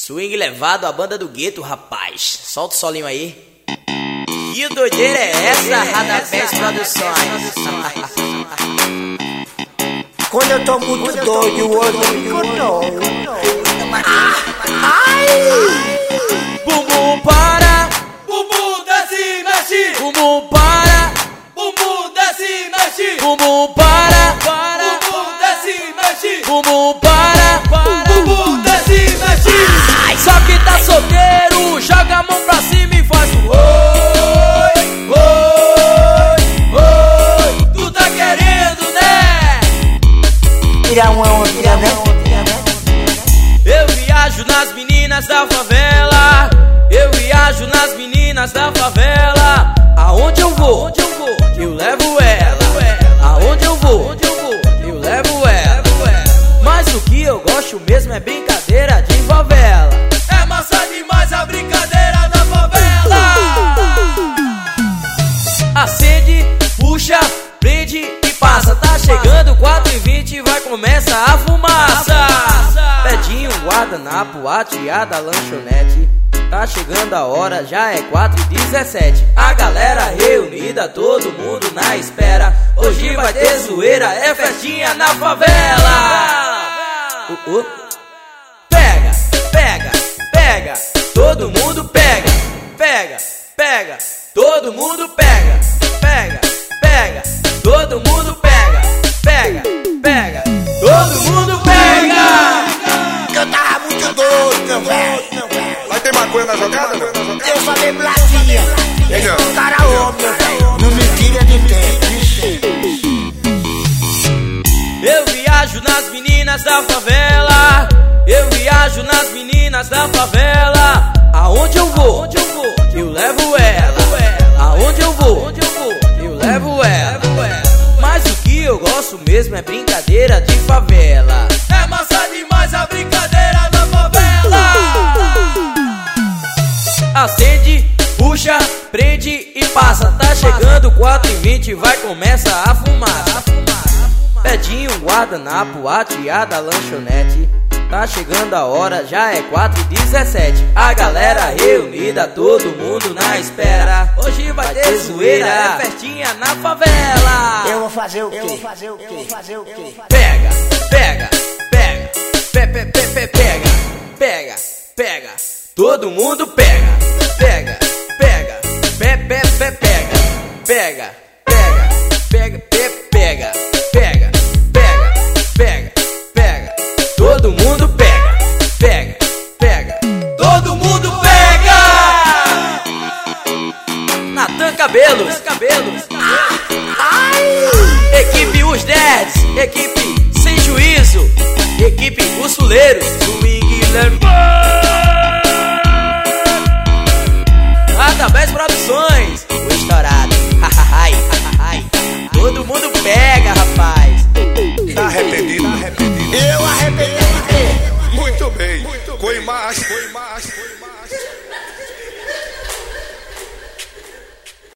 Swing levado à banda do gueto, rapaz. Solta o solinho aí. Que doideira é essa, Radapés Produções? Quando eu tô muito doido, o outro fica doido. Ai! Bumbum para, Bumbum desce e mexe, bumbum para, bumbum desce e mexe, bumbum para, bumbum desce e mexe, bumbum para, bumbum desce e mexe. Só que tá solteiro, joga a mão pra cima e faz o oi, oi, oi. Tu tá querendo, né? Tira uma onda, né? Eu viajo nas meninas da favela. Eu viajo nas meninas da favela. Aonde eu vou, eu levo ela. Aonde eu vou, eu levo ela. Mas o que eu gosto mesmo é brincadeira de favela. É massa demais a brincadeira da favela. Acende, puxa, prende e passa. Tá chegando 4h20, vai começar a fumaça. Pedinho, guardanapo, atiada, lanchonete. Tá chegando a hora, já é 4h17. A galera reunida, todo mundo na espera. Hoje vai ter zoeira, é festinha na favela. Pega, pega, pega, todo mundo pega. Pega, pega, todo mundo pega. Pega, pega, todo mundo pega. Pega, pega, todo mundo pega. Eu tava muito doido, velho. Vai ter maconha na jogada? Eu falei plaquinha. Legal. Cara homem, velho. Não me tira de tempo. Eu viajo nas meninas da favela. Eu viajo nas meninas da favela. Aonde eu vou, eu levo ela. Aonde eu vou, eu levo ela. Mas o que eu gosto mesmo é brincadeira de favela. É massa demais a brincadeira da favela. Acende, puxa, prende e passa. Tá chegando 4h20, vai começar a fumaça. Pedinho, guardanapo, atiada, lanchonete. Tá chegando a hora, já é 4h17. A galera reunida, todo mundo na espera. Hoje vai ter zoeira, é festinha na favela. Eu vou fazer o quê? Pega, pega, pega, pega, pega, pega, todo mundo pega. Pega, pega, pega, pega, pega, pega, pega, pega, todo mundo pega. Pega, pega, Todo mundo pega. Natan Cabelos. Equipe Os Nerds, equipe Sem Juízo, equipe Os Fuleiros, Swing Radapés Produções, o estourado. Todo mundo pega, rapaz. Tá arrependido? Eu arrependi de ter. Muito bem. Com imagem.